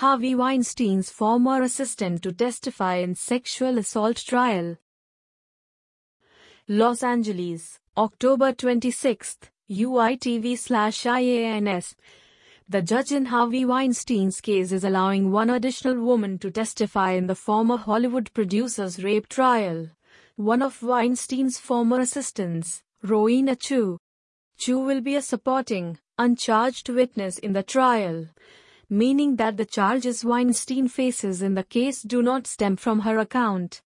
Harvey Weinstein's former assistant to testify in sexual assault trial. Los Angeles, October 26, UITV/IANS. The judge in Harvey Weinstein's case is allowing one additional woman to testify in the former Hollywood producer's rape trial. One of Weinstein's former assistants, Rowena Chu. Chu will be a supporting, uncharged witness in the trial, meaning that the charges Weinstein faces in the case do not stem from her account.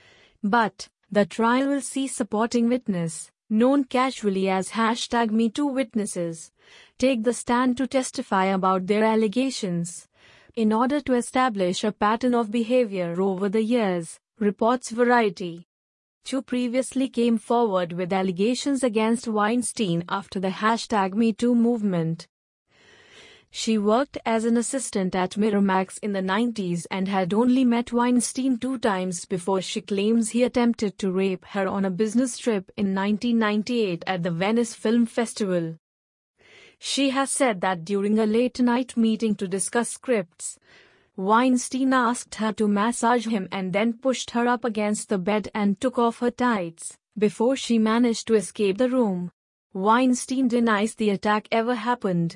But the trial will see supporting witness, known casually as #MeToo witnesses, take the stand to testify about their allegations, in order to establish a pattern of behavior over the years, reports Variety. Chu previously came forward with allegations against Weinstein after the #MeToo movement. She worked as an assistant at Miramax in the 90s and had only met Weinstein 2 times before she claims he attempted to rape her on a business trip in 1998 at the Venice Film Festival. She has said that during a late-night meeting to discuss scripts, Weinstein asked her to massage him and then pushed her up against the bed and took off her tights, before she managed to escape the room. Weinstein denies the attack ever happened.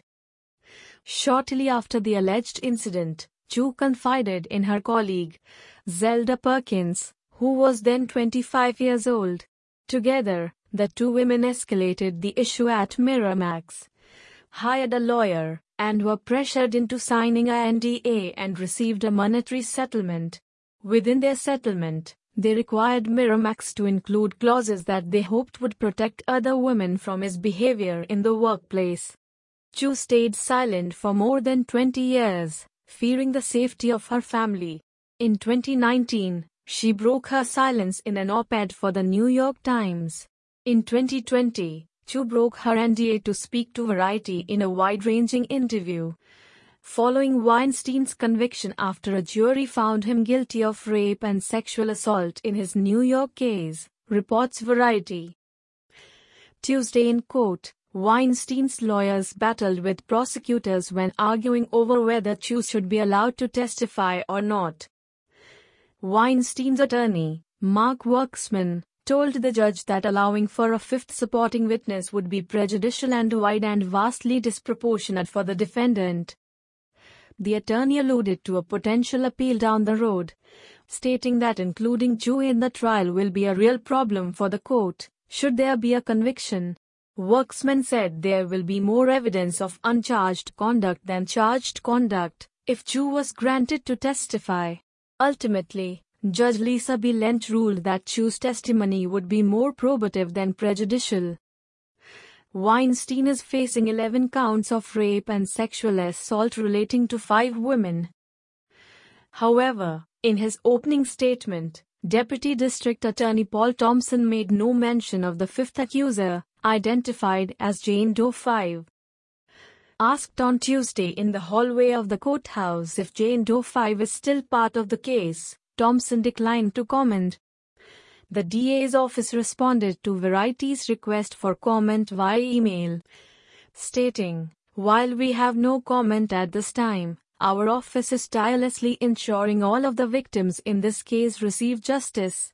Shortly after the alleged incident, Chu confided in her colleague, Zelda Perkins, who was then 25 years old. Together, the two women escalated the issue at Miramax, hired a lawyer, and were pressured into signing a NDA and received a monetary settlement. Within their settlement, they required Miramax to include clauses that they hoped would protect other women from his behavior in the workplace. Chu stayed silent for more than 20 years, fearing the safety of her family. In 2019, she broke her silence in an op-ed for the New York Times. In 2020, Chu broke her NDA to speak to Variety in a wide-ranging interview, following Weinstein's conviction after a jury found him guilty of rape and sexual assault in his New York case, reports Variety. Tuesday in court, Weinstein's lawyers battled with prosecutors when arguing over whether Chu should be allowed to testify or not. Weinstein's attorney, Mark Worksman, told the judge that allowing for a fifth supporting witness would be prejudicial and wide and vastly disproportionate for the defendant. The attorney alluded to a potential appeal down the road, stating that including Chu in the trial will be a real problem for the court, should there be a conviction. Worksman said there will be more evidence of uncharged conduct than charged conduct if Chu was granted to testify. Ultimately, Judge Lisa B. Lent ruled that Chu's testimony would be more probative than prejudicial. Weinstein is facing 11 counts of rape and sexual assault relating to 5 women. However, in his opening statement, Deputy District Attorney Paul Thompson made no mention of the 5th accuser, identified as Jane Doe 5. Asked on Tuesday in the hallway of the courthouse if Jane Doe 5 is still part of the case, Thompson declined to comment. The DA's office responded to Variety's request for comment via email, stating, "While we have no comment at this time, our office is tirelessly ensuring all of the victims in this case receive justice."